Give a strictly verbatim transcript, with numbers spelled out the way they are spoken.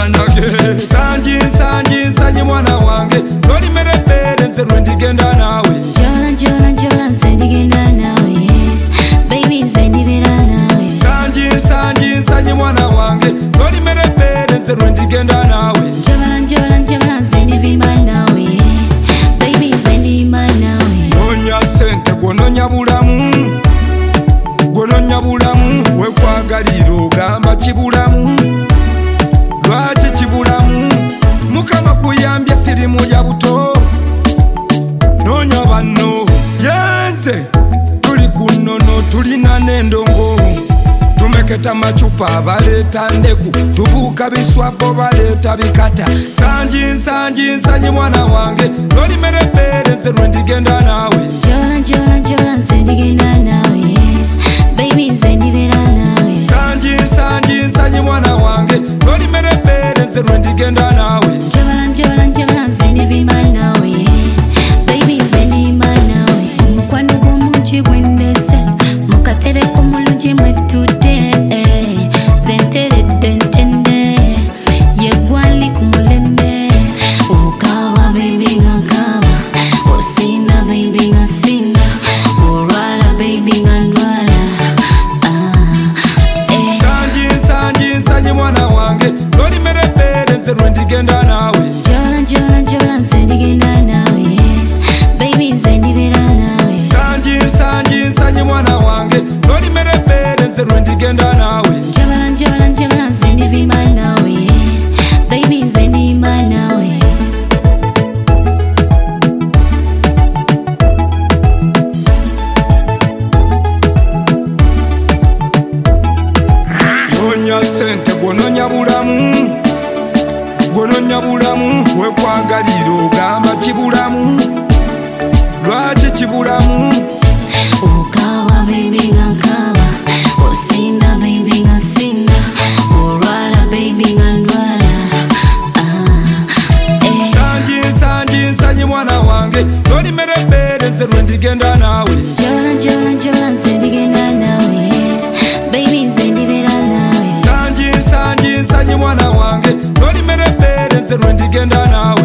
wanage sanji sanji nsanye mwana wange toli merebere nze lwendigenda nawe Jola jola jola nze ndigenda nawe baby nze ndibera nawe sanji sanji nsanye mwana wange toli merebere nze lwendigenda nawe Jola jola jola nze ndibimba nawe baby nze ndimba nawe nonya sente gwononya bulamu gwononya bulamu wekwagalira ogamba kibulamu lwaki kibulamu mukama kuyambye sirimu ya buto nonya banno yenze tuli kunono tulina n'endongo tumeketa macupa abaleta ndeku tubuuka biswavo baleta bikata sanji nsanji nsanyi mwana wange toli merebere nze lwendigenda nawe Jola jola jola nze ndigenda nawe baby nze ndibera nawe sanji nsanji nsanyi mwana wange toli merebere nze lwendigenda nawe Jola jola jola nze ndibimba nawe baby nze ndimba nawe mukwano gw'omungi gwennese mukatebe k'omulungi mwetudde nze nteredde ntende yegwali ku mulembe okaaba baby nga nkaaba osinda baby nga nsinda olwala baby nga ndwala sanji nsanji nsanyi mwana wange toli merebere nze lwendigenda nawe Jola jola jola nze ndigenda nawe baby nze ndibera nawe sanji nsanji nsanyi mwana wange toli merebere nze lwendigenda nawe Jola jola jola nze ndibimba nawe baby nze ndimba nawe nonya sente gwononya bulamu gwononya bulamu wekwagalira ogamba kibulamu lwaki kibulamu okaaba baby nga nkaaba osinda baby nga nsinda olwala baby nga ndwala sanji nsanji nsanyi mwana wange toli merebere nze lwendigenda nawe Jola jola jola nze ndigenda nawe baby nze ndibera nawe sanji nsanji nsanyi mwana wange toli merebere nze lwendigenda nawe